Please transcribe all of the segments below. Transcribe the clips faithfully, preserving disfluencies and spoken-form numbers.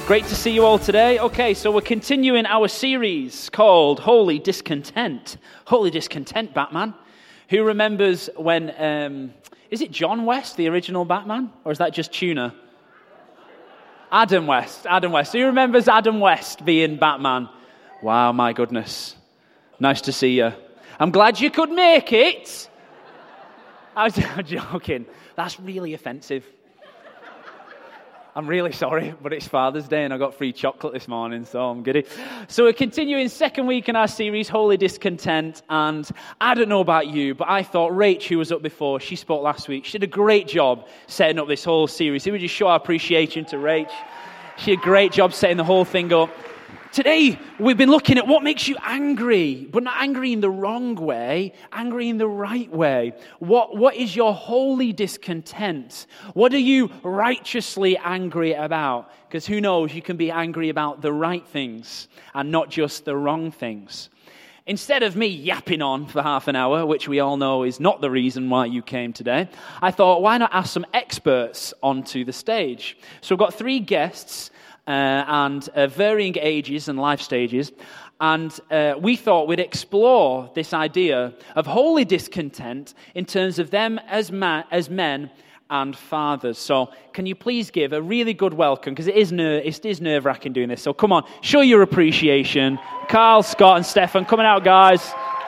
Great to see you all today. Okay, so we're continuing our series called Holy Discontent. Holy Discontent, Batman. Who remembers when, um, is it John West, the original Batman? Or is that just Tuna? Adam West, Adam West. Who remembers Adam West being Batman? Wow, my goodness. Nice to see you. I'm glad you could make it. I was joking. That's really offensive. I'm really sorry, but it's Father's Day and I got free chocolate this morning, so I'm giddy. So we're continuing second week in our series, Holy Discontent, and I don't know about you, but I thought Rach, who was up before, she spoke last week, she did a great job setting up this whole series. So we just show our appreciation to Rach. She did a great job setting the whole thing up. Today, we've been looking at what makes you angry, but not angry in the wrong way, angry in the right way. What, what is your holy discontent? What are you righteously angry about? Because who knows, you can be angry about the right things and not just the wrong things. Instead of me yapping on for half an hour, which we all know is not the reason why you came today, I thought, why not ask some experts onto the stage? So we've got three guests Uh, and uh, varying ages and life stages. And uh, we thought we'd explore this idea of holy discontent in terms of them as, ma- as men and fathers. So can you please give a really good welcome, because it is, ner- it is nerve-wracking doing this. So come on, show your appreciation. Carl, Scott, and Stefan, coming out, guys.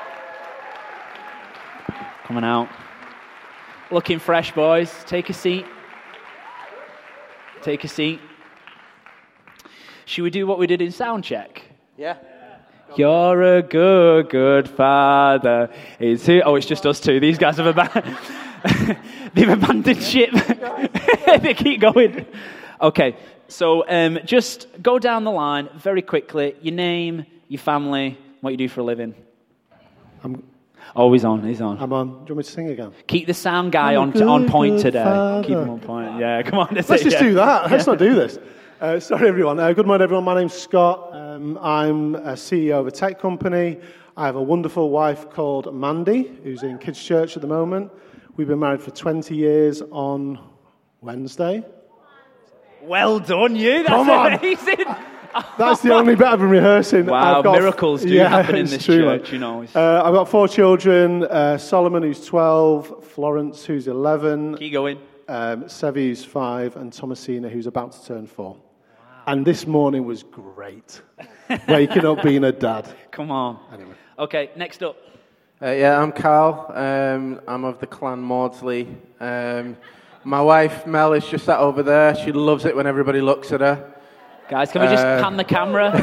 Coming out. Looking fresh, boys. Take a seat. Take a seat. Should we do what we did in sound check? Yeah. You're a good, good father. Is who? Oh, it's just us two. These guys have abandoned. They've abandoned ship. They keep going. Okay, so um, just go down the line very quickly. Your name, your family, what you do for a living. I'm. Oh, he's on. He's on. I'm on. Do you want me to sing again? Keep the sound guy I'm on good, on point good today. father. Keep him on point. Yeah, come on. Let's it, just yeah. do that. Let's not do this. Uh, sorry, everyone. Uh, good morning, everyone. My name's Scott. Um, I'm a C E O of a tech company. I have a wonderful wife called Mandy, who's in Kids Church at the moment. We've been married for twenty years on Wednesday. Well done, you. That's Come on. amazing. That's the only bit I've been rehearsing. Wow, I've got, miracles do yeah, happen in it's this true, church, man. you know. Uh, I've got four children. Uh, Solomon, who's twelve. Florence, who's eleven. Keep going. Um, Sevi, who's five. And Thomasina, who's about to turn four. And this morning was great. Waking up being a dad. Come on. Anyway. Okay, next up. Uh, yeah, I'm Carl. Um, I'm of the clan Maudsley. Um, my wife, Mel, is just sat over there. She loves it when everybody looks at her. Guys, can we just Uh, pan the camera?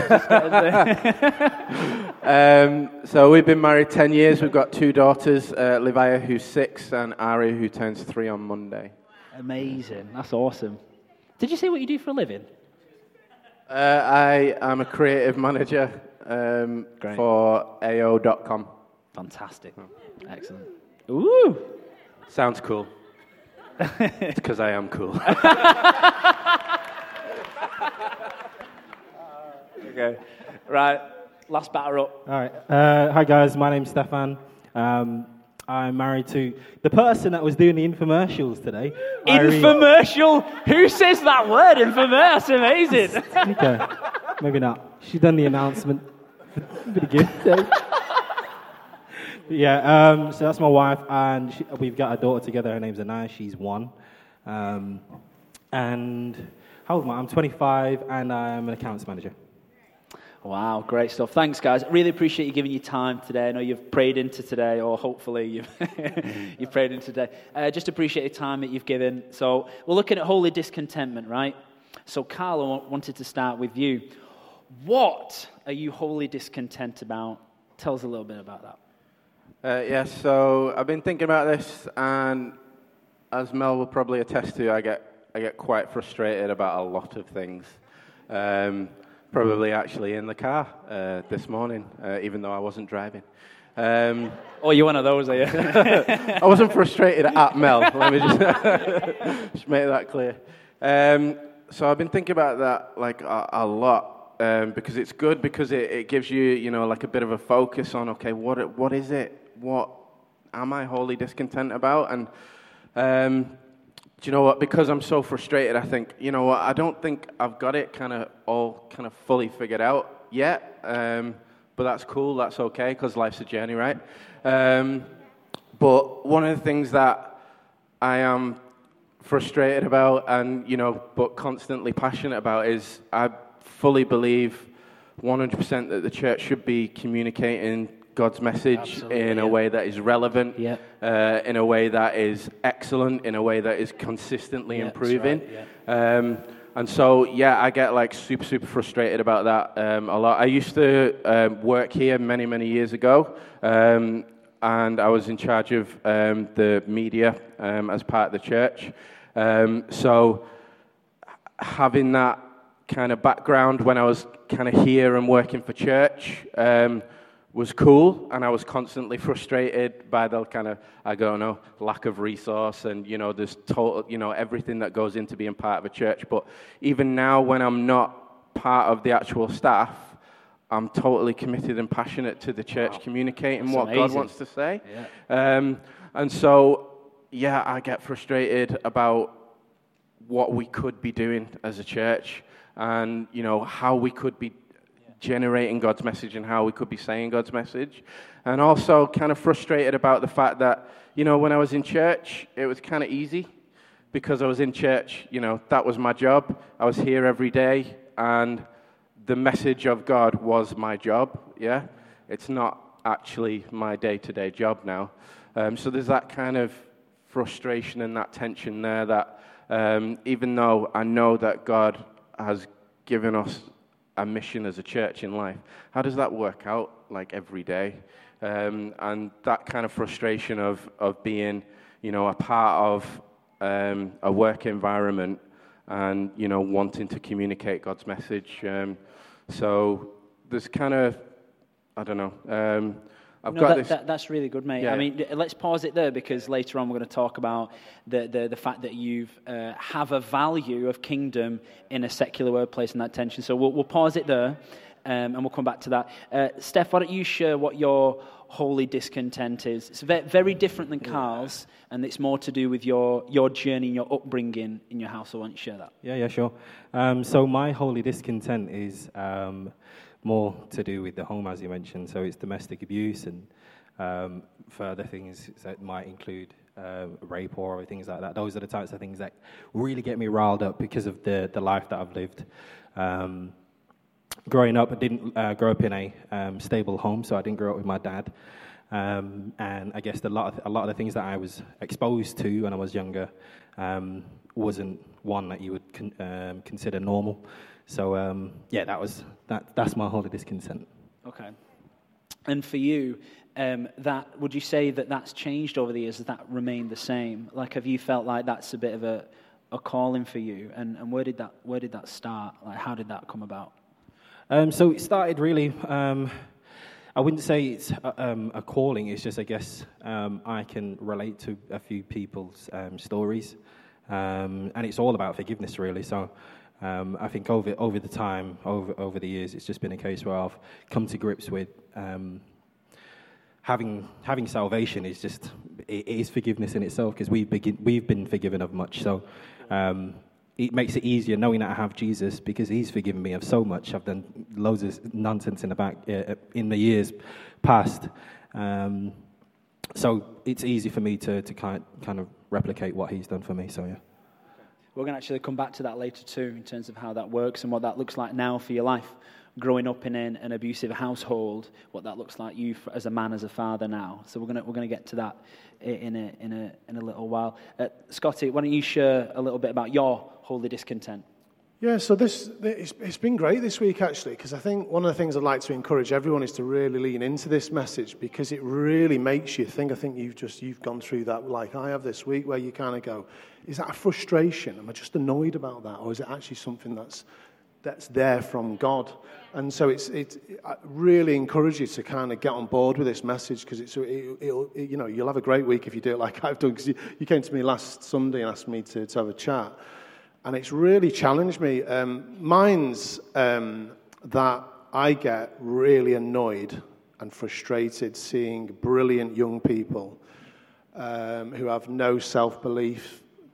um, so we've been married ten years. We've got two daughters, uh, Livia, who's six, and Ari, who turns three on Monday. Amazing. That's awesome. Did you say what you do for a living? Uh, I am a creative manager um, for A O dot com. Fantastic. Excellent. Ooh. Sounds cool. It's because I am cool. Okay. Right. Last batter up. All right. Uh, hi, guys. My name's Stefan. Um, I'm married to the person that was doing the infomercials today. Irene. Infomercial? Who says that word? Infomercial? That's amazing. Okay. Maybe not. She's done the announcement. Pretty good. Yeah, um, so that's my wife, and she, we've got a daughter together. Her name's Anaya. She's one. Um, and how old am I? I'm twenty-five, and I'm an accounts manager. Wow, great stuff. Thanks, guys. Really appreciate you giving your time today. I know you've prayed into today, or hopefully you've, you've prayed into today. Uh, just appreciate the time that you've given. So we're looking at holy discontentment, right? So Carl, I wanted to start with you. What are you wholly discontent about? Tell us a little bit about that. Uh, yeah, so I've been thinking about this, and as Mel will probably attest to, I get I get quite frustrated about a lot of things. Um, probably actually in the car uh, this morning, uh, even though I wasn't driving. Um, oh, you're one of those, are you? I wasn't frustrated at Mel. Let me just, just make that clear. Um, so I've been thinking about that like a, a lot. Um, because it's good, because it, it gives you, you know, like a bit of a focus on, okay, what what is it? What am I wholly discontent about? And um, Do you know what? Because I'm so frustrated, I think, you know what, I don't think I've got it kind of all kind of fully figured out yet. Um, but that's cool, that's okay, because life's a journey, right? Um, but one of the things that I am frustrated about and, you know, but constantly passionate about is I fully believe one hundred percent that the church should be communicating God's message Absolutely, in a yeah. way that is relevant, yeah. uh, in a way that is excellent, in a way that is consistently yeah, improving. Right, yeah. um, and so, yeah, I get like super, super frustrated about that um, a lot. I used to um, work here many, many years ago, um, and I was in charge of um, the media um, as part of the church. Um, so having that kind of background when I was kind of here and working for church, um, was cool, and I was constantly frustrated by the kind of, I don't know, lack of resource and, you know, there's total, you know, everything that goes into being part of a church. But even now, when I'm not part of the actual staff, I'm totally committed and passionate to the church wow. communicating That's what amazing. God wants to say. Yeah. Um, and so, yeah, I get frustrated about what we could be doing as a church and, you know, how we could be generating God's message and how we could be saying God's message. And also kind of frustrated about the fact that, you know, when I was in church, it was kind of easy because I was in church, you know, that was my job. I was here every day and the message of God was my job, yeah? It's not actually my day-to-day job now. Um, so there's that kind of frustration and that tension there that um, even though I know that God has given us a mission as a church in life, how does that work out like every day? Um, and that kind of frustration of, of being, you know, a part of um, a work environment and, you know, wanting to communicate God's message. Um, so there's kind of, I don't know, um, I've no, got that, this. That, that's really good, mate. Yeah. I mean, let's pause it there because later on we're going to talk about the the, the fact that you uh, have a value of kingdom in a secular workplace and that tension. So we'll, we'll pause it there um, and we'll come back to that. Uh, Steph, why don't you share what your holy discontent is? It's very, very different than Carl's, and it's more to do with your, your journey and your upbringing in your house. So why don't you share that? Yeah, yeah, sure. Um, so my holy discontent is Um, more to do with the home, as you mentioned. So it's domestic abuse and um, further things that might include uh, rape or things like that. Those are the types of things that really get me riled up because of the, the life that I've lived. Um, growing up, I didn't uh, grow up in a um, stable home, so I didn't grow up with my dad. Um, and I guess the lot of, a lot of the things that I was exposed to when I was younger um, wasn't one that you would con- um, consider normal. So um, yeah, that was that. That's my holy discontent. Okay. And for you, um, that would you say that that's changed over the years? Has that remained the same? Like, have you felt like that's a bit of a, a calling for you? And, and where did that where did that start? Like, how did that come about? Um, so it started really. Um, I wouldn't say it's a, um, a calling. It's just, I guess, um, I can relate to a few people's um, stories, um, and it's all about forgiveness, really. So. Um, I think over over the time, over over the years, it's just been a case where I've come to grips with um, having having salvation is just it is forgiveness in itself because we've begin, we've been forgiven of much. So um, it makes it easier knowing that I have Jesus because He's forgiven me of so much. I've done loads of nonsense in the back uh, in the years past, um, so it's easy for me to to kind kind of replicate what He's done for me. So yeah. We're going to actually come back to that later too, in terms of how that works and what that looks like now for your life. Growing up in an, an abusive household, what that looks like you for, as a man, as a father now. So we're going to we're going to get to that in a in a in a little while. Uh, Scotty, why don't you share a little bit about your holy discontent? Yeah, so this it's, it's been great this week actually, because I think one of the things I'd like to encourage everyone is to really lean into this message because it really makes you think. I think you've just you've gone through that like I have this week, where you kind of go, is that a frustration? Am I just annoyed about that, or is it actually something that's that's there from God? And so it's it. I really encourage you to kind of get on board with this message because it's it, it'll it, you know you'll have a great week if you do it like I've done. Because you, you came to me last Sunday and asked me to, to have a chat. And it's really challenged me. Um, mine's um, that I get really annoyed and frustrated seeing brilliant young people um, who have no self-belief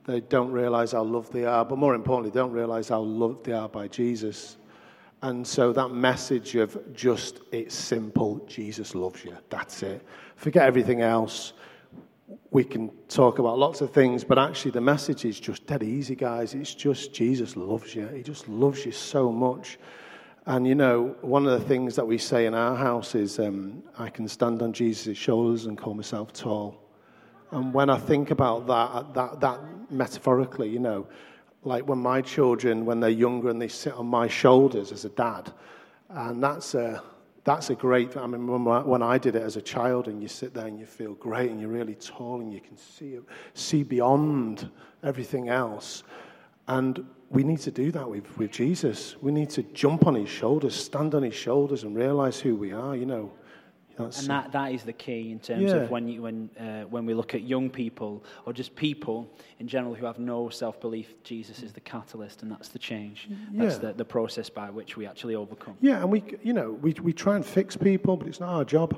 They don't realize how loved they are, but more importantly, they don't realize how loved they are by Jesus. And so that message of just, it's simple, Jesus loves you, that's it. Forget everything else. We can talk about lots of things, but actually the message is just dead easy, guys. It's just Jesus loves you. He just loves you so much. And, you know, one of the things that we say in our house is, um, I can stand on Jesus' shoulders and call myself tall. And when I think about that, that, that metaphorically, you know, like when my children, when they're younger and they sit on my shoulders as a dad, and that's a, that's a great, I mean, when I, when I did it as a child and you sit there and you feel great and you're really tall and you can see, see beyond everything else. And we need to do that with, with Jesus. We need to jump on his shoulders, stand on his shoulders and realize who we are, you know. That's, and that, that is the key in terms yeah. of when you, when uh, when we look at young people or just people in general who have no self-belief, Jesus is the catalyst, and that's the change. That's yeah. the, the process by which we actually overcome. Yeah, and we, you know, we we try and fix people, but it's not our job.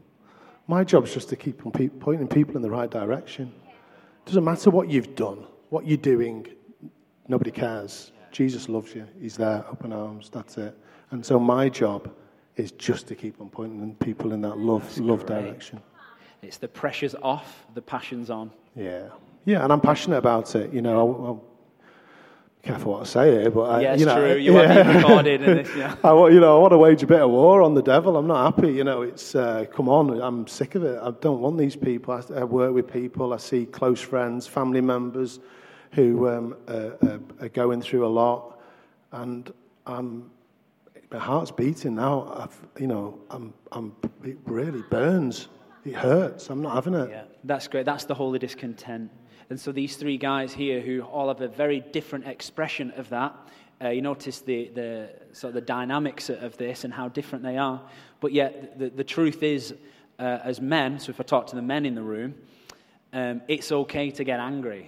My job is just to keep pe- pointing people in the right direction. It doesn't matter what you've done, what you're doing. Nobody cares. Jesus loves you. He's there, open arms. That's it. And so my job is just to keep on pointing people in that love That's love great. direction. It's the pressure's off, the passion's on. Yeah. Yeah, and I'm passionate about it. You know, I'll, I'll be careful what I say here, but I, yeah, it's you know, true. You yeah. want to be recorded in this, yeah. I want, you know, I want to wage a bit of war on the devil. I'm not happy. You know, it's, uh, come on, I'm sick of it. I don't want these people. I, I work with people. I see close friends, family members who um, uh, are going through a lot, and I'm... my heart's beating now. I've, you know, I'm, I'm, it really burns. It hurts. I'm not having it. Yeah, that's great. That's the holy discontent. And so these three guys here who all have a very different expression of that, uh, you notice the, the, sort of the dynamics of this and how different they are. But yet the, the truth is, uh, as men, so if I talk to the men in the room, um, it's okay to get angry.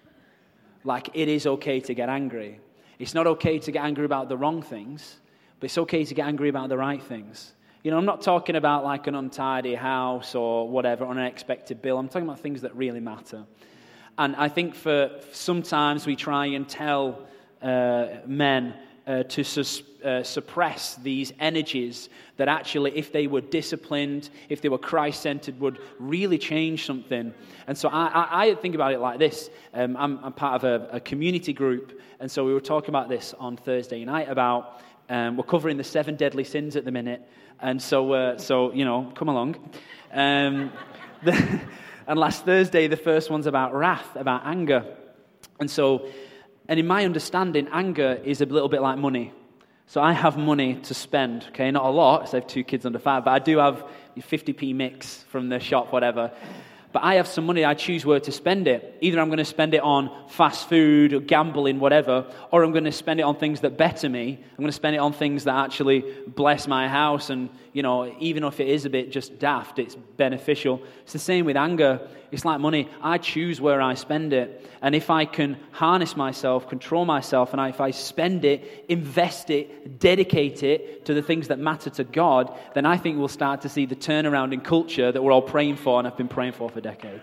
Like, it is okay to get angry. It's not okay to get angry about the wrong things, but it's okay to get angry about the right things. You know, I'm not talking about like an untidy house or whatever, or an unexpected bill. I'm talking about things that really matter. And I think for sometimes we try and tell uh, men uh, to sus- uh, suppress these energies that actually, if they were disciplined, if they were Christ-centered, would really change something. And so I, I, I think about it like this. Um, I'm, I'm part of a, a community group, and so we were talking about this on Thursday night about... Um, we're covering the seven deadly sins at the minute, and so, uh, so you know, come along. Um, the, and last Thursday, the first one's about wrath, about anger. And so, and in my understanding, anger is a little bit like money. So I have money to spend, okay, not a lot, because I have two kids under five, but I do have fifty p mix from the shop, whatever. But I have some money, I choose where to spend it. Either I'm going to spend it on fast food or gambling, whatever, or I'm going to spend it on things that better me. I'm going to spend it on things that actually bless my house. And, you know, even if it is a bit just daft, it's beneficial. It's the same with anger. It's like money. I choose where I spend it. And if I can harness myself, control myself, and I, if I spend it, invest it, dedicate it to the things that matter to God, then I think we'll start to see the turnaround in culture that we're all praying for and have been praying for for decades.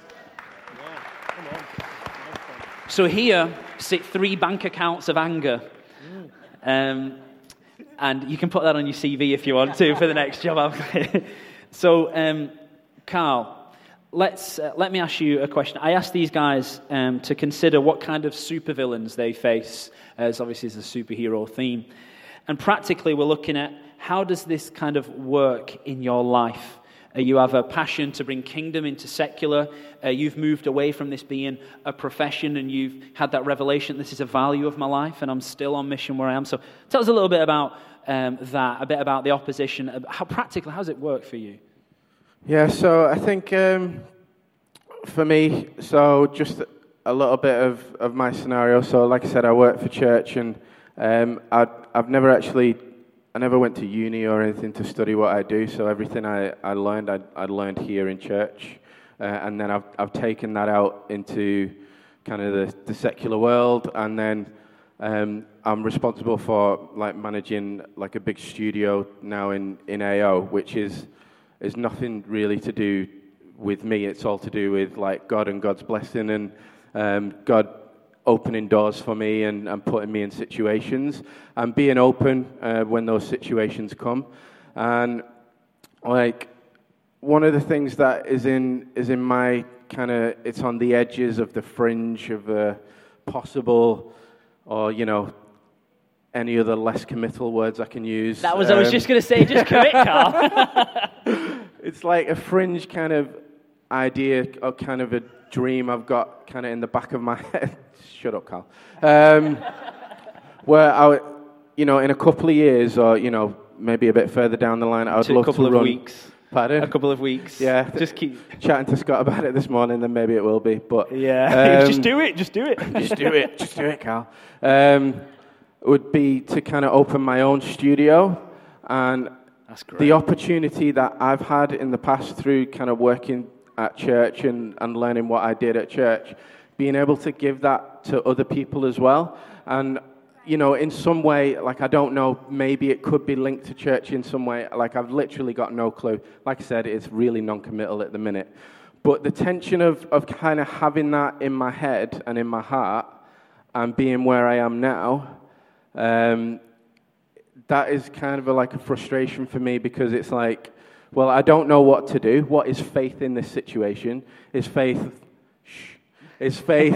So here sit three bank accounts of anger. Um, and you can put that on your C V if you want to for the next job. So, um, Carl, let's uh, let me ask you a question. I asked these guys um, to consider what kind of supervillains they face, as obviously is a superhero theme. And practically, we're looking at how does this kind of work in your life? Uh, you have a passion to bring kingdom into secular. Uh, you've moved away from this being a profession, and you've had that revelation, this is a value of my life, and I'm still on mission where I am. So tell us a little bit about um, that, a bit about the opposition. How practically, how does it work for you? Yeah, so I think um, for me, so just a little bit of, of my scenario. So like I said, I work for church, and um, I'd, I've never actually... I never went to uni or anything to study what I do, so everything I, I learned, I, I learned here in church. Uh, and then I've I've taken that out into kind of the, the secular world, and then um, I'm responsible for like managing like a big studio now in, in A O, which is is nothing really to do with me. It's all to do with like God and God's blessing, and um, God opening doors for me and, and putting me in situations and being open uh, when those situations come. And like one of the things that is in is in my kind of, it's on the edges of the fringe of a possible, or you know, any other less committal words I can use. That was um, I was just going to say, just commit, Carl. It's like a fringe kind of idea or kind of a dream I've got kind of in the back of my head. Shut up, Carl. Um, where I, you know, in a couple of years, or you know, maybe a bit further down the line, I would to love a couple to of run. Weeks. Pardon? A couple of weeks. Yeah. Just keep chatting to Scott about it this morning. Then maybe it will be. But yeah, um, just do it. Just do it. just do it. Just do it, Carl. Um, would be to kind of open my own studio, and that's great. The opportunity that I've had in the past through kind of working at church and, and learning what I did at church, being able to give that to other people as well. And, you know, in some way, like, I don't know, maybe it could be linked to church in some way. Like, I've literally got no clue. Like I said, it's really non-committal at the minute. But the tension of, of kind of having that in my head and in my heart and being where I am now, um, that is kind of a, like a frustration for me, because it's like, well, I don't know what to do. What is faith in this situation? Is faith... Shh. Is faith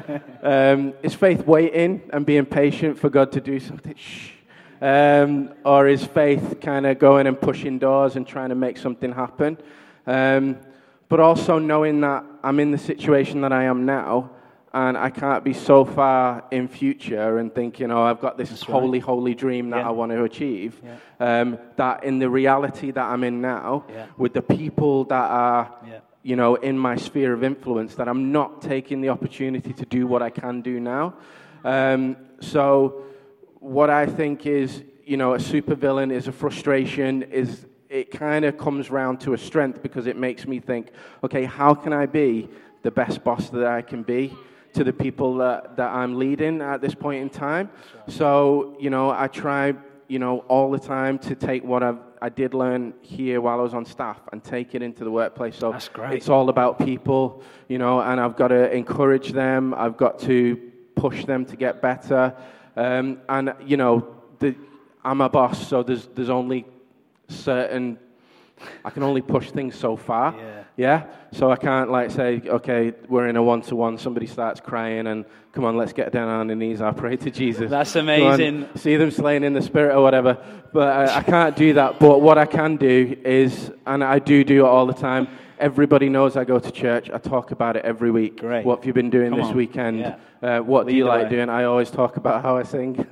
um, is faith waiting and being patient for God to do something? Shh. Um, or is faith kind of going and pushing doors and trying to make something happen? Um, but also knowing that I'm in the situation that I am now, and I can't be so far in future and thinking, oh, I've got this That's holy, right. holy dream that yeah. I want to achieve. Yeah. Um, that in the reality that I'm in now, yeah. with the people that are... Yeah. you know, in my sphere of influence, that I'm not taking the opportunity to do what I can do now. Um, so what I think is, you know, a supervillain is a frustration, is it kind of comes round to a strength, because it makes me think, okay, how can I be the best boss that I can be to the people that, that I'm leading at this point in time? So, you know, I try, you know, all the time to take what I've I did learn here while I was on staff and take it into the workplace. So That's great. It's all about people, you know, and I've got to encourage them. I've got to push them to get better. Um, and, you know, the, I'm a boss, so there's there's only certain... I can only push things so far. Yeah. Yeah? So I can't, like, say, okay, we're in a one-to-one, somebody starts crying, and come on, let's get down on our knees, I'll pray to Jesus. That's amazing. On, see them slain in the spirit or whatever. But I, I can't do that. But what I can do is, and I do do it all the time, everybody knows I go to church. I talk about it every week. Great. What have you been doing Come this on. weekend? Yeah. Uh, what Lead do you like away. doing? I always talk about how I sing.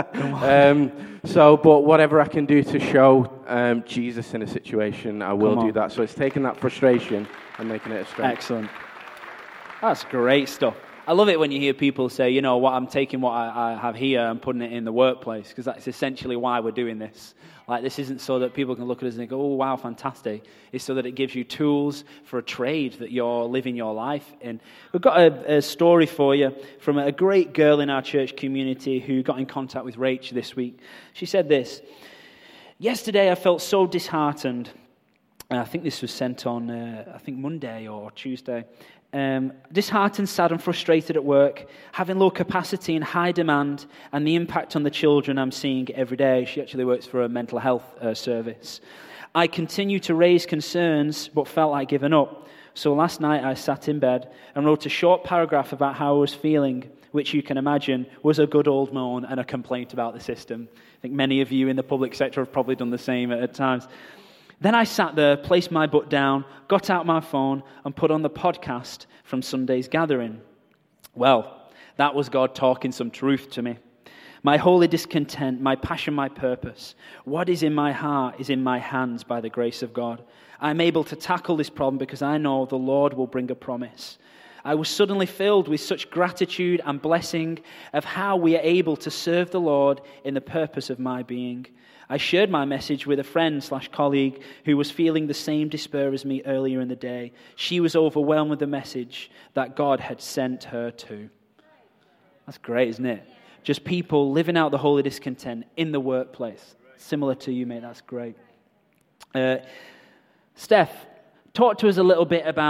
um, so, but whatever I can do to show um, Jesus in a situation, I will do that. So it's taking that frustration and making it a strength. Excellent. That's great stuff. I love it when you hear people say, you know, what I'm taking what I, I have here and putting it in the workplace, because that's essentially why we're doing this. Like, this isn't so that people can look at us and go, oh, wow, fantastic. It's so that it gives you tools for a trade that you're living your life in. We've got a, a story for you from a great girl in our church community who got in contact with Rach this week. She said this: yesterday I felt so disheartened. And I think this was sent on, uh, I think, Monday or Tuesday. Um, disheartened, sad and frustrated at work, having low capacity and high demand, and the impact on the children I'm seeing every day. She actually works for a mental health uh, service. I continue to raise concerns, but felt like giving up. So last night I sat in bed and wrote a short paragraph about how I was feeling, which you can imagine was a good old moan and a complaint about the system. I think many of you in the public sector have probably done the same at, at times. Then I sat there, placed my butt down, got out my phone, and put on the podcast from Sunday's gathering. Well, that was God talking some truth to me. My holy discontent, my passion, my purpose, what is in my heart is in my hands by the grace of God. I'm able to tackle this problem because I know the Lord will bring a promise. I was suddenly filled with such gratitude and blessing of how we are able to serve the Lord in the purpose of my being. I shared my message with a friend slash colleague who was feeling the same despair as me earlier in the day. She was overwhelmed with the message that God had sent her to. That's great, isn't it? Just people living out the holy discontent in the workplace. Similar to you, mate. That's great. Uh, Steph, talk to us a little bit about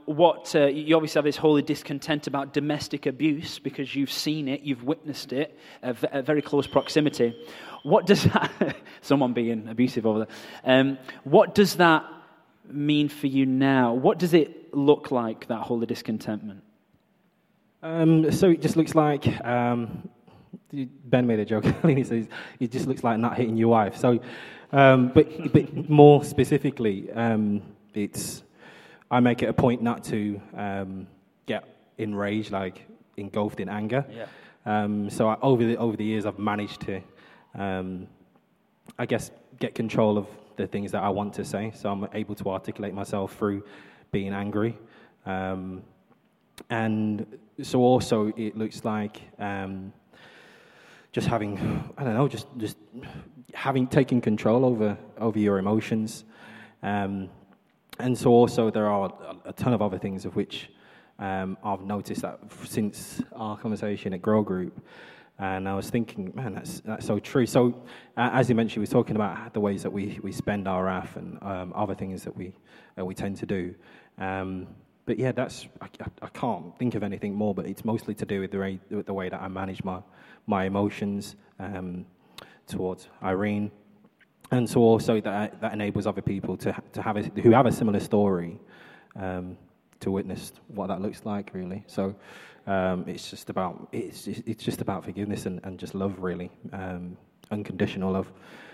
what uh, you obviously have this holy discontent about domestic abuse because you've seen it, you've witnessed it at v- at very close proximity. What does that, someone being abusive over there, um, what does that mean for you now? What does it look like, that holy discontentment? Um, so it just looks like, um, Ben made a joke, he says, it just looks like not hitting your wife. So, um, but, but more specifically, um, it's, I make it a point not to um, get enraged, like engulfed in anger. Yeah. Um, so I, over the over the years, I've managed to, um, I guess, get control of the things that I want to say. So I'm able to articulate myself through being angry. Um, and so also it looks like um, just having, I don't know, just just having taken control over over your emotions. Um, And so also there are a ton of other things of which um, I've noticed that since our conversation at Grow Group, and I was thinking, man, that's that's so true. So uh, as you mentioned, we were talking about the ways that we, we spend our wrath and um, other things that we that we tend to do. Um, but yeah, that's I, I can't think of anything more, but it's mostly to do with the way, with the way that I manage my my emotions um, towards Irene. And so also that that enables other people to to have a, who have a similar story um, to witness what that looks like, really. So um, it's just about it's it's just about forgiveness and, and just love, really, um, unconditional love.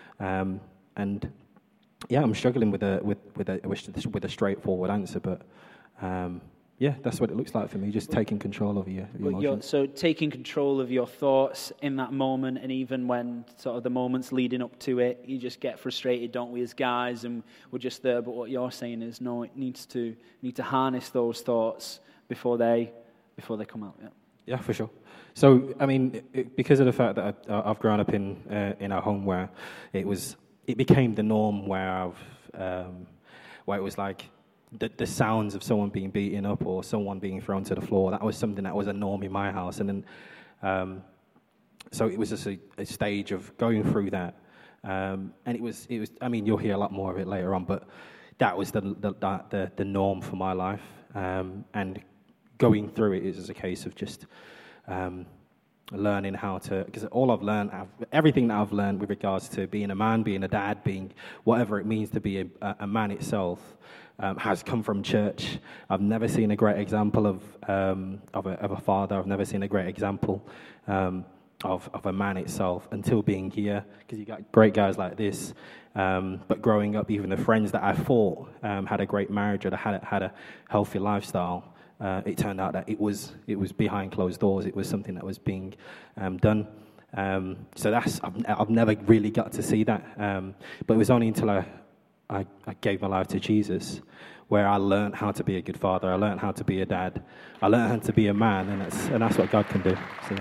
Um, and yeah, I'm struggling with a with with a with a straightforward answer, but um, yeah, that's what it looks like for me. Just taking control over your, your emotions. So taking control of your thoughts in that moment, and even when sort of the moments leading up to it, you just get frustrated, don't we, as guys? And we're just there. But what you're saying is, no, it needs to need to harness those thoughts before they before they come out. Yeah. Yeah, for sure. So, I mean, it, because of the fact that I, I've grown up in uh, in a home where it was, it became the norm where I've, um, where it was like. The, the sounds of someone being beaten up or someone being thrown to the floor, that was something that was a norm in my house. And then, um, so it was just a, a stage of going through that. Um, and it was, it was. I mean, you'll hear a lot more of it later on, but that was the the the, the norm for my life. Um, and going through it is a case of just um, learning how to, because all I've learned, I've, everything that I've learned with regards to being a man, being a dad, being whatever it means to be a, a man itself, Um, has come from church. I've never seen a great example of um, of, a, of a father. I've never seen a great example um, of of a man itself until being here, because you got great guys like this. Um, but growing up, even the friends that I thought um, had a great marriage or had a, had a healthy lifestyle, uh, it turned out that it was it was behind closed doors. It was something that was being um, done. Um, so that's I've, I've never really got to see that. Um, but it was only until I. I, I gave my life to Jesus, where I learned how to be a good father. I learned how to be a dad. I learned how to be a man, and that's and that's what God can do. So.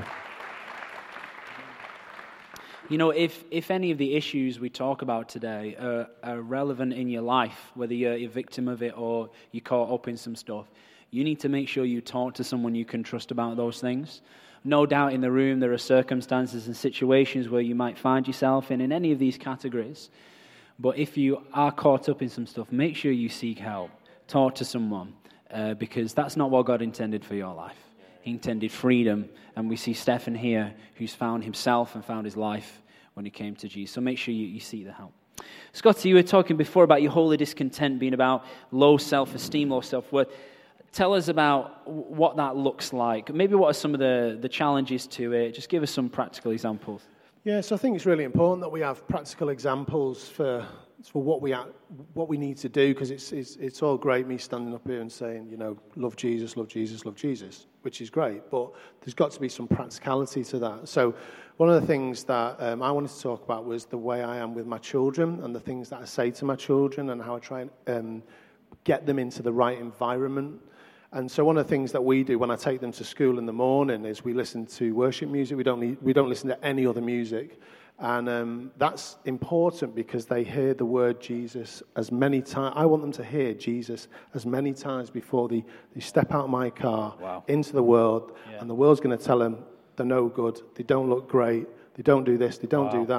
You know, if if any of the issues we talk about today are, are relevant in your life, whether you're a victim of it or you're caught up in some stuff, you need to make sure you talk to someone you can trust about those things. No doubt in the room there are circumstances and situations where you might find yourself in, in any of these categories. But if you are caught up in some stuff, make sure you seek help. Talk to someone, uh, because that's not what God intended for your life. He intended freedom, and we see Stephen here, who's found himself and found his life when he came to Jesus. So make sure you, you seek the help. Scotty, you were talking before about your holy discontent being about low self-esteem, low self-worth. Tell us about what that looks like. Maybe what are some of the, the challenges to it. Just give us some practical examples. Yeah, so I think it's really important that we have practical examples for for what we what we need to do, because it's, it's it's all great me standing up here and saying, you know, love Jesus, love Jesus, love Jesus, which is great, but there's got to be some practicality to that. So one of the things that um, I wanted to talk about was the way I am with my children and the things that I say to my children and how I try and um, get them into the right environment. And so one of the things that we do when I take them to school in the morning is we listen to worship music. We don't need, we don't listen to any other music. And um, that's important because they hear the word Jesus as many times. I want them to hear Jesus as many times before they, they step out of my car wow. into the world. Yeah. And the world's going to tell them they're no good, they don't look great, they don't do this, they don't wow. do that.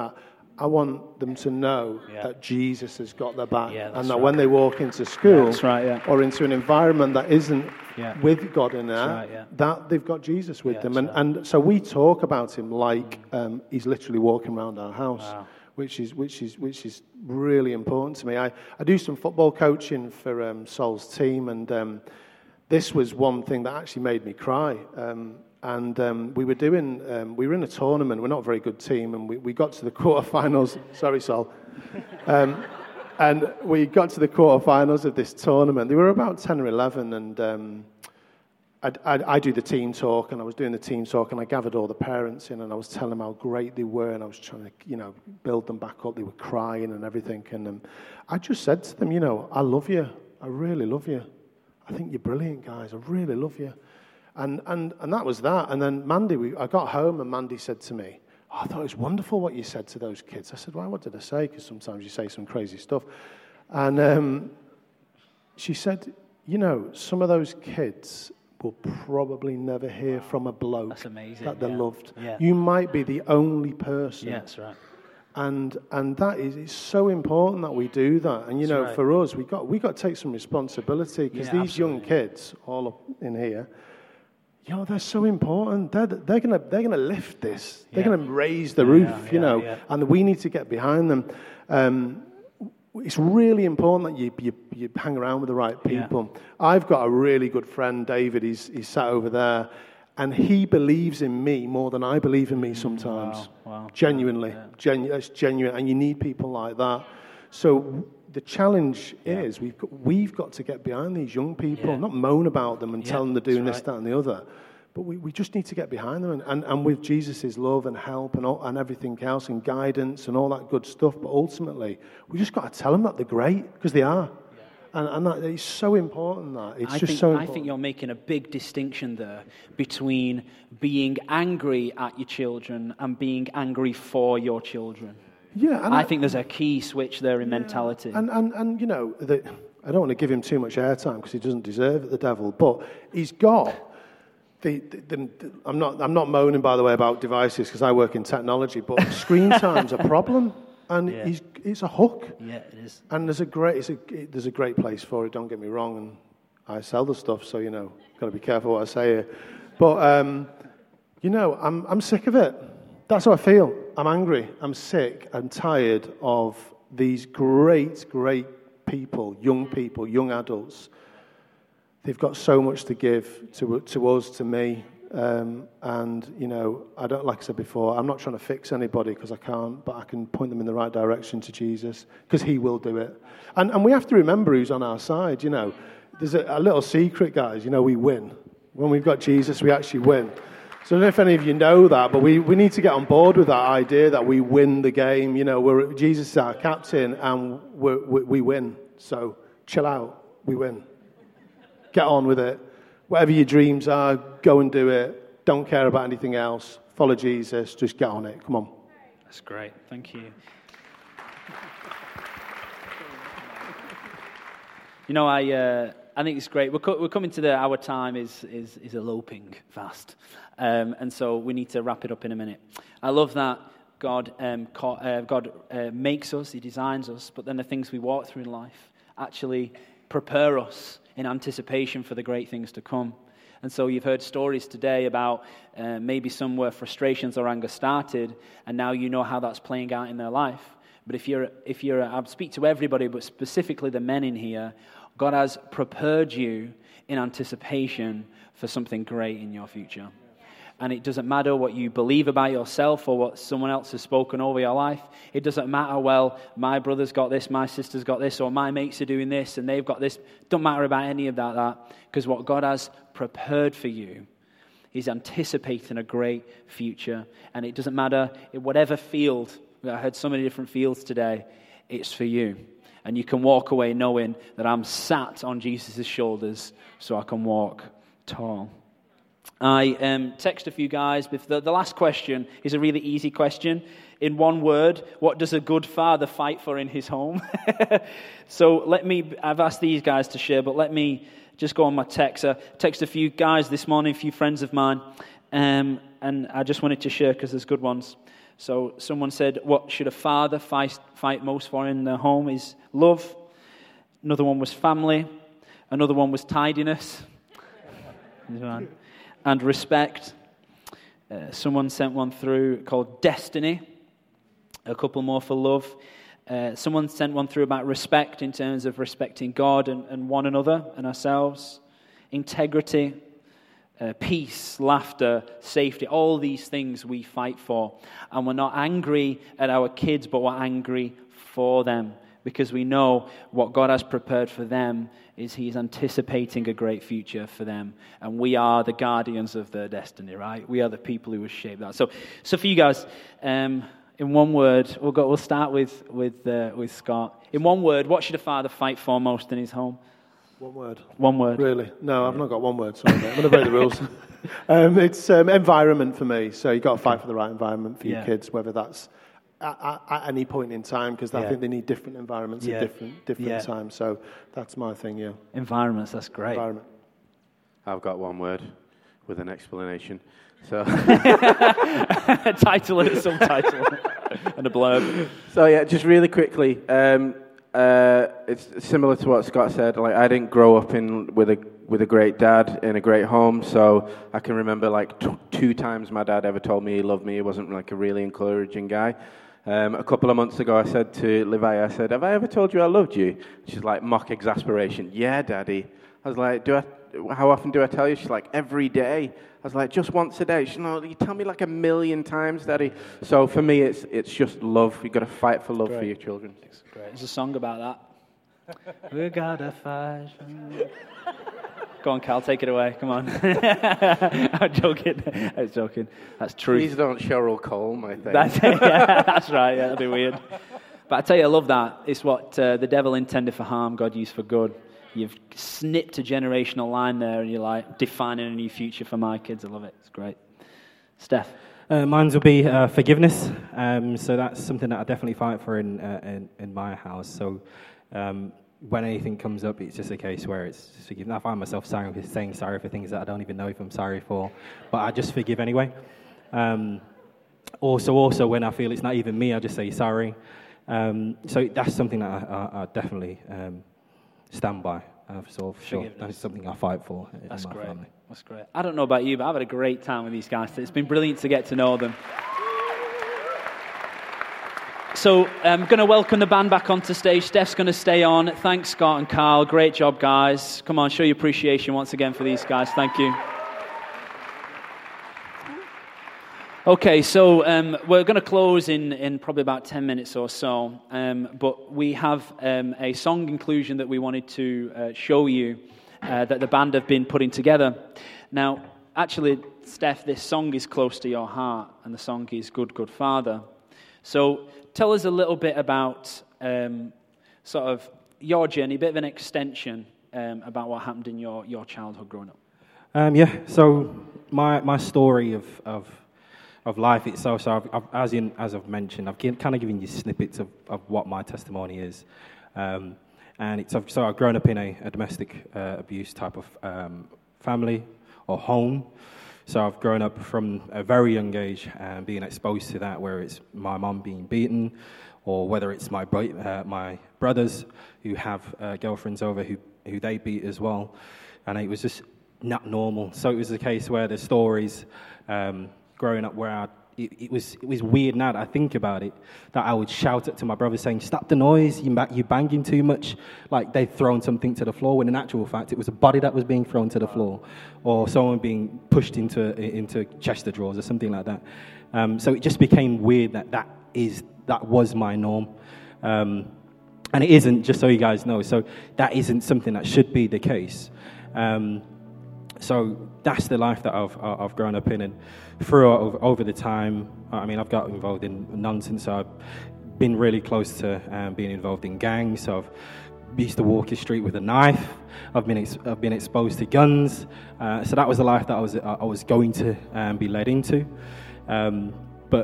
I want them to know Yeah. that Jesus has got their back, Yeah, and that's that right. when they walk into school That's right, yeah. or into an environment that isn't Yeah. with God in there, right, yeah. that they've got Jesus with Yeah, them. that's And, right. and so we talk about him like um, he's literally walking around our house, Wow. which is which is which is really important to me. I, I do some football coaching for um, Sol's team, and um, this was one thing that actually made me cry. Um, And um, we were doing, um, we were in a tournament. We're not a very good team, and we, we got to the quarterfinals. Sorry, Sol. Um, and we got to the quarterfinals of this tournament. They were about ten or eleven, and um, I'd, I'd, I do the team talk, and I was doing the team talk, and I gathered all the parents in, and I was telling them how great they were, and I was trying to, you know, build them back up. They were crying and everything, and um, I just said to them, you know, I love you. I really love you. I think you're brilliant, guys. I really love you. And and and that was that. And then Mandy, we, I got home and Mandy said to me, oh, I thought it was wonderful what you said to those kids. I said, well, what did I say? Because sometimes you say some crazy stuff. And um, she said, you know, some of those kids will probably never hear from a bloke That's amazing, that they're yeah. loved. Yeah. You might be the only person. Yeah, that's right. And and that is it's so important that we do that. And you That's know, right. for us, we got we got to take some responsibility because Yeah, these young absolutely. kids, all up in here, you know, they're so important. They're they're gonna they're gonna lift this. They're Yeah. gonna raise the Yeah, roof. yeah, you know, yeah. and we need to get behind them. Um, it's really important that you, you you hang around with the right Yeah. people. I've got a really good friend, David. He's he's sat over there, and he believes in me more than I believe in me sometimes. Wow, wow. Genuinely, Yeah. Genu- that's genuine, and you need people like that. So the challenge Yeah. is we've got, we've got to get behind these young people, Yeah. not moan about them and Yeah, tell them they're doing that's this, right. that, and the other. But we, we just need to get behind them, and, and, and with Jesus' love and help and all, and everything else and guidance and all that good stuff. But ultimately, we just got to tell them that they're great, because they are. And, and that, it's so important that. It's I just think, so I important. think you're making a big distinction there between being angry at your children and being angry for your children. yeah, and I think there's a key switch there in mentality. And, and, and you know, the, I don't want to give him too much airtime because he doesn't deserve it, the devil. But he's got the. the, the, the I'm not. I'm not moaning, by the way, about devices because I work in technology. But screen time's a problem, and Yeah. he's it's a hook. yeah, it is. And there's a great. It's a, it, there's a great place for it. Don't get me wrong. And I sell the stuff, so you know, got to be careful what I say here. But um, you know, I'm I'm sick of it. That's how I feel. I'm angry. I'm sick. I'm tired of these great, great people, young people, young adults. They've got so much to give to to us, to me. Um, and, you know, I don't, like I said before, I'm not trying to fix anybody because I can't, but I can point them in the right direction to Jesus because he will do it. And and we have to remember who's on our side, you know. There's a, a little secret, guys, you know, we win. When we've got Jesus, we actually win. So I don't know if any of you know that, but we, we need to get on board with that idea that we win the game. You know, we're, Jesus is our captain and we're, we, we win. So chill out, we win. Get on with it. Whatever your dreams are, go and do it. Don't care about anything else. Follow Jesus. Just get on it. Come on. That's great. Thank you. You know, I uh, I think it's great. We're, co- we're coming to the our time is is is eloping fast, um, and so we need to wrap it up in a minute. I love that God um, co- uh, God uh, makes us, He designs us, but then the things we walk through in life actually prepare us in anticipation for the great things to come. And so you've heard stories today about uh, maybe some where frustrations or anger started, and now you know how that's playing out in their life. But if you're, if you're, I'll speak to everybody, but specifically the men in here, God has prepared you in anticipation for something great in your future. And it doesn't matter what you believe about yourself or what someone else has spoken over your life. It doesn't matter, well, my brother's got this, my sister's got this, or my mates are doing this, and they've got this. Don't matter about any of that, that because what God has prepared for you is anticipating a great future. And it doesn't matter in whatever field. I heard so many different fields today. It's for you. And you can walk away knowing that I'm sat on Jesus' shoulders so I can walk tall. I um, text a few guys. The, the last question is a really easy question. In one word, what does a good father fight for in his home? So let me, I've asked these guys to share, but let me just go on my text. I text a few guys this morning, a few friends of mine, um, and I just wanted to share because there's good ones. So someone said, what should a father fight, fight most for in the home is love. Another one was family. Another one was tidiness. And respect. Uh, someone sent one through called destiny. A couple more for love. Uh, someone sent one through about respect in terms of respecting God and, and one another and ourselves. Integrity, uh, peace, laughter, safety. All these things we fight for. And we're not angry at our kids, but we're angry for them. Because we know what God has prepared for them is He's anticipating a great future for them. And we are the guardians of their destiny, right? We are the people who will shape that. So, so for you guys, um, in one word, we'll go. We'll start with with uh, with Scott. In one word, what should a father fight for most in his home? One word. One word. Really? No, I've not got one word. Sorry, mate. I'm going to break the rules. um, it's um, environment for me. So you've got to fight for the right environment for your Yeah. kids, whether that's at, at, at any point in time, because I Yeah. think they need different environments Yeah. at different different Yeah. times. So that's my thing. Yeah. Environments. That's great. Environment. I've got one word with an explanation. So, A title and a subtitle and a blurb. so yeah, just really quickly, um, uh, it's similar to what Scott said. Like, I didn't grow up in with a with a great dad in a great home, so I can remember like t- two times my dad ever told me he loved me. He wasn't like a really encouraging guy. Um, a couple of months ago, I said to Livia, I said, "Have I ever told you I loved you?" She's like, mock exasperation. "Yeah, Daddy." I was like, "Do I? How often do I tell you?" She's like, "Every day." I was like, "Just once a day." She's like, "No, you tell me like a million times, Daddy." So for me, it's it's just love. You've got to fight for love Great. for your children. Great. There's a song about that. We gotta fight. Go on, Cal, take it away. Come on. I'm joking. I was joking. That's true. Please don't Cheryl Cole my thing. That's, yeah, that's right. Yeah, that'd be weird. But I tell you, I love that. It's what uh, the devil intended for harm, God used for good. You've snipped a generational line there, and you're like defining a new future for my kids. I love it. It's great. Steph. Uh, mine will be uh, forgiveness. Um, so that's something that I definitely fight for in uh, in, in my house. So um, when anything comes up, it's just a case where it's just forgiveness. I find myself sorry, saying sorry for things that I don't even know if I'm sorry for, but I just forgive anyway. Um, also, also when I feel it's not even me, I just say sorry. Um, so that's something that I, I, I definitely um, stand by. Uh, so sure, that's something I fight for in That's my great. family. That's great. I don't know about you, but I've had a great time with these guys. It's been brilliant to get to know them. So I'm going to welcome the band back onto stage. Steph's going to stay on. Thanks, Scott and Carl. Great job, guys. Come on, show your appreciation once again for these guys. Thank you. Okay, so um, we're going to close in, in probably about ten minutes or so, um, but we have um, a song inclusion that we wanted to uh, show you uh, that the band have been putting together. Now, actually, Steph, this song is close to your heart, and the song is Good, Good Father. So tell us a little bit about um, sort of your journey, a bit of an extension um, about what happened in your, your childhood growing up. Um, yeah, so my my story of... of of life itself. So, I've, I've, as in, as I've mentioned, I've given, kind of given you snippets of, of what my testimony is, um, and it's so I've grown up in a, a domestic uh, abuse type of um, family or home. So I've grown up from a very young age and being exposed to that, where it's my mum being beaten, or whether it's my bro- uh, my brothers who have uh, girlfriends over who who they beat as well, and it was just not normal. So it was a case where the stories. Um, Growing up, where I, it, it was it was weird now that I think about it, that I would shout it to my brother saying, "Stop the noise! You you're banging too much!" Like they'd thrown something to the floor. When in actual fact, it was a body that was being thrown to the floor, or someone being pushed into into Chester drawers or something like that. Um, so it just became weird that that is that was my norm, um, and it isn't. Just so you guys know, so that isn't something that should be the case. Um, So that's the life that I've I've grown up in, and through over the time, I mean, I've got involved in nonsense. So I've been really close to um, being involved in gangs. So I've used to walk the street with a knife. I've been ex- I've been exposed to guns. Uh, so that was the life that I was I was going to um, be led into. Um, but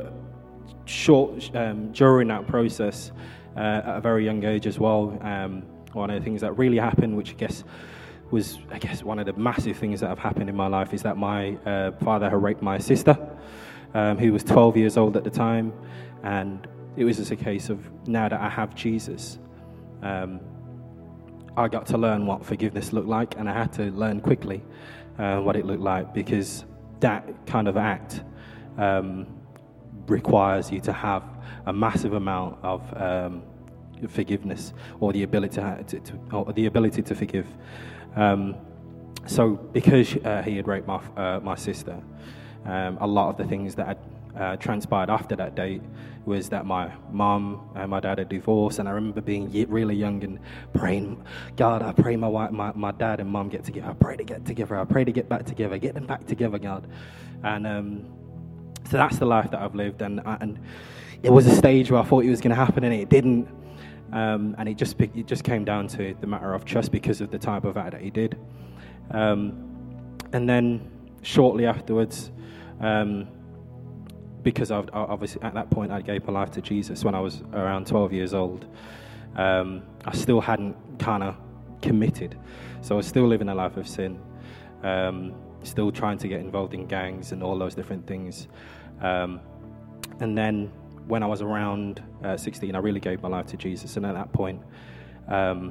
short um, during that process, uh, at a very young age as well, um, one of the things that really happened, which I guess. was, I guess, one of the massive things that have happened in my life is that my uh, father had raped my sister. um, who was twelve years old at the time, and it was just a case of, now that I have Jesus, um, I got to learn what forgiveness looked like, and I had to learn quickly uh, what it looked like, because that kind of act um, requires you to have a massive amount of um, forgiveness, or the ability to, to, to or the ability to forgive. Um, so, because uh, he had raped my uh, my sister, um, a lot of the things that had uh, transpired after that date was that my mum and my dad had divorced, and I remember being really young and praying, God, I pray my wife, my, my dad and mum get together. I pray to get together. I pray to get back together. Get them back together, God. And um, so that's the life that I've lived, and and it was a stage where I thought it was going to happen, and it didn't. Um, and it just it just came down to the matter of trust, because of the type of act that he did. Um, and then shortly afterwards, um, because I've, obviously at that point I gave my life to Jesus when I was around twelve years old, um, I still hadn't kind of committed. So I was still living a life of sin, um, still trying to get involved in gangs and all those different things. Um, and then when I was around uh, sixteen, I really gave my life to Jesus. And at that point, um,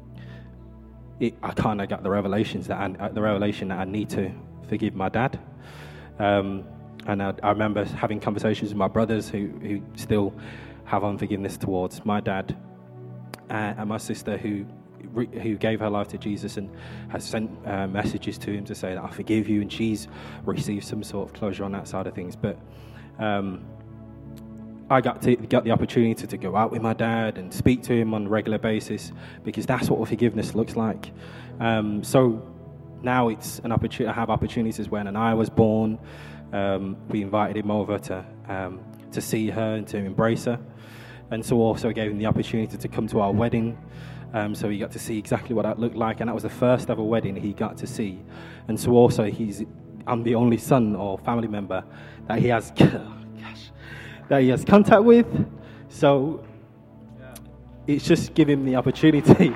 it, I kind of got the revelations that I, the revelation that I need to forgive my dad. Um, and I, I remember having conversations with my brothers who, who still have unforgiveness towards my dad, uh, and my sister who who gave her life to Jesus and has sent uh, messages to him to say that I forgive you, and she's received some sort of closure on that side of things. But um, I got to got the opportunity to, to go out with my dad and speak to him on a regular basis, because that's what forgiveness looks like. Um, so now it's an opportunity. I have opportunities. When I was born, um, we invited him over to um, to see her and to embrace her, and so also gave him the opportunity to come to our wedding. Um, so he got to see exactly what that looked like, and that was the first ever wedding he got to see. And so also he's I'm the only son or family member that he has. Gosh, that he has contact with, so it's just giving him the opportunity.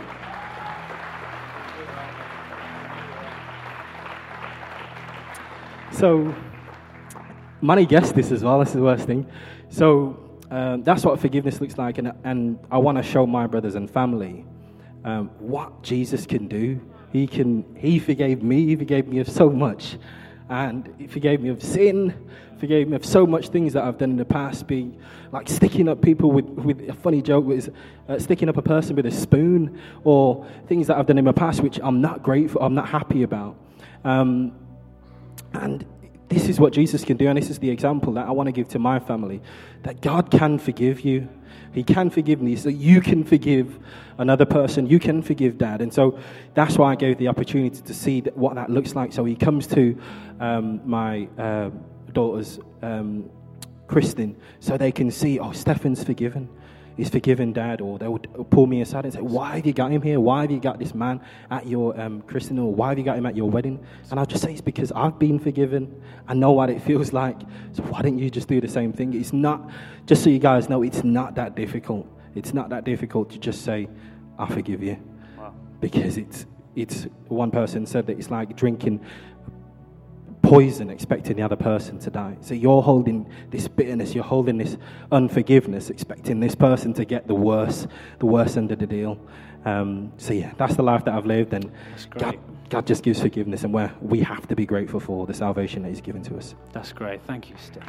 So, Manny guessed this as well. This is the worst thing. So um, that's what forgiveness looks like, and and I want to show my brothers and family um, what Jesus can do. He can. He forgave me. He forgave me of so much. And he forgave me of sin, forgave me of so much things that I've done in the past, being like sticking up people with, with a funny joke, with uh, sticking up a person with a spoon, or things that I've done in my past which I'm not grateful, I'm not happy about. Um, and this is what Jesus can do, and this is the example that I want to give to my family, that God can forgive you. He can forgive me, so you can forgive another person. You can forgive Dad. And so that's why I gave the opportunity to see that, what that looks like. So he comes to um, my uh, daughter's um, christening, so they can see, oh, Stefan's forgiven. He's forgiven Dad. Or they would pull me aside and say, why have you got him here? Why have you got this man at your um, christening? Or why have you got him at your wedding? And I'll just say, it's because I've been forgiven. I know what it feels like. So why don't you just do the same thing? It's not, just so you guys know, it's not that difficult. It's not that difficult to just say, I forgive you. Wow. Because it's, it's, one person said that it's like drinking poison, expecting the other person to die. So you're holding this bitterness, you're holding this unforgiveness, expecting this person to get the worst, the worst end of the deal. Um, so yeah, that's the life that I've lived, and God, God just gives forgiveness, and where we have to be grateful for the salvation that He's given to us. That's great. Thank you, Steph.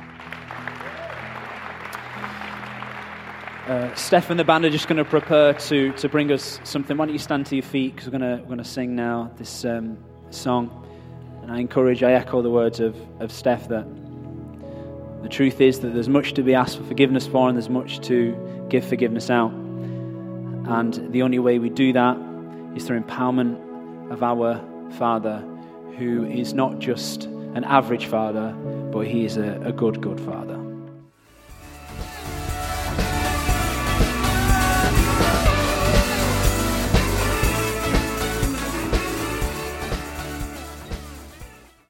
Uh, Steph and the band are just going to prepare to to bring us something. Why don't you stand to your feet, because we're going to we're going to sing now this um, song. And I encourage, I echo the words of, of Steph, that the truth is that there's much to be asked for forgiveness for, and there's much to give forgiveness out. And the only way we do that is through empowerment of our Father, who is not just an average Father, but He is a, a good, good Father.